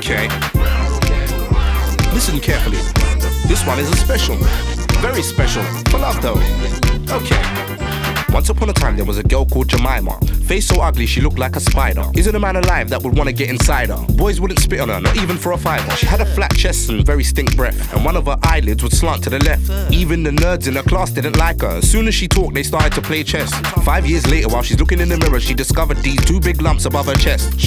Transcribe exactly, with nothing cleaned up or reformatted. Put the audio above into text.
Okay. Listen carefully. This one is a special. Very special. For love though. Okay. Once upon a time there was a girl called Jemima. Face so ugly she looked like a spider. Isn't a man alive that would want to get inside her? Boys wouldn't spit on her, not even for a fiver. She had a flat chest and very stink breath, and one of her eyelids would slant to the left. Even the nerds in her class didn't like her. As soon as she talked they started to play chess. Five years later while she's looking in the mirror she discovered these two big lumps above her chest.